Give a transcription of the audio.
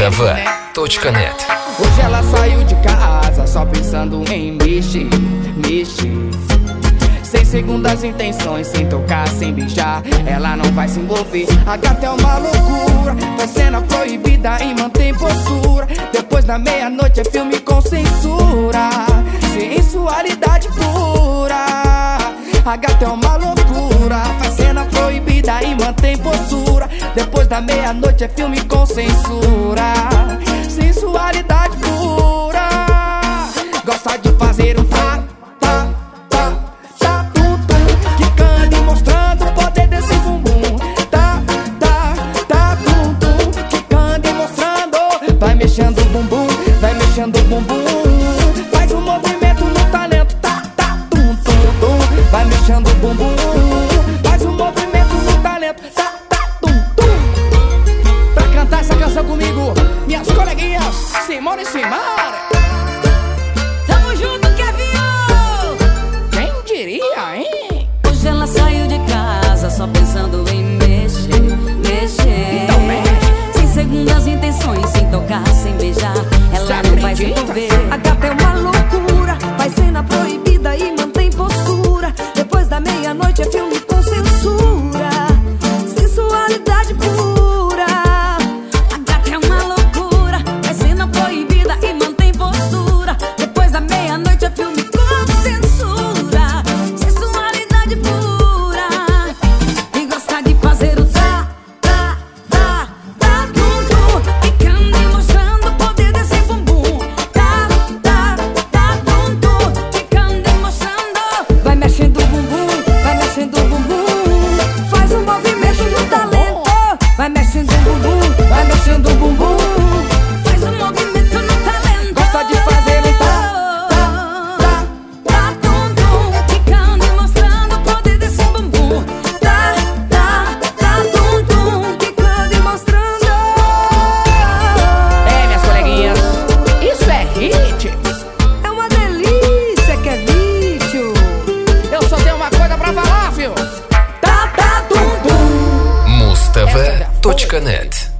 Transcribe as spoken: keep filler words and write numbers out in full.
Mustafa ponto net. Hoje ela saiu de casa só pensando em mexer, mexer. Sem segundas intenções, sem tocar, sem beijar, ela não vai se envolver. A gata é uma loucura, faz cena proibida e mantém postura. Depois da meia-noite é filme com censura, sensualidade pura. A gata é uma loucura, faz cena proibida e mantém postura. Depois da meia-noite é filme com censura, sensualidade pura. Gosta de fazer um tá, tá, tá, tá, tum, tum, quicando e mostrando o poder desse bumbum. Tá, tá, tá, tum, tum, quicando e mostrando. Vai mexendo o bumbum, vai mexendo o bumbum. Faz um movimento no talento, tá, tá, tum, tum, tum. Vai mexendo o bumbum, faz um movimento no talento, tá, tá, tum, tum. Pra cantar essa canção comigo, minhas coleguinhas Simone e Simara. Tamo junto, Kevin! Quem diria, hein? Hoje ela saiu de casa só pensando em mexer, mexer. Então mexe. Sem segundas intenções, sem tocar, sem beijar, ela Cê não vai se acredita? envolver. A gata é uma loucura, faz cena proibida e mantém postura. Depois da meia-noite é filme com censura, sensualidade pura. A gata é uma loucura, faz cena proibida e mantém postura. Depois da meia-noite é filme com censura, sensualidade pura. E gosta de fazer o tá, tá, tá, tá, tum, tum, quicando e mostrando o poder desse bumbum. Tá, tá, tá, tum, tum, quicando e mostrando. Vai mexendo o bumbum, vai mexendo o bumbum. Faz um movimento no talento. Vai mexendo o bumbum, vai mexendo o bumbum. Faz um movimento no talento. Gosta de fazer um tá, tá, tá, tá, tum, tum, quicando e mostrando o poder desse bumbum. Tá, tá, tá, tum, tum, quicando e mostrando. É, minhas coleguinhas, isso é hit. É uma delícia, que é vídeo. Eu só tenho uma coisa pra falar, fio. Tá, tá, tum, tum. Mustafa ponto net.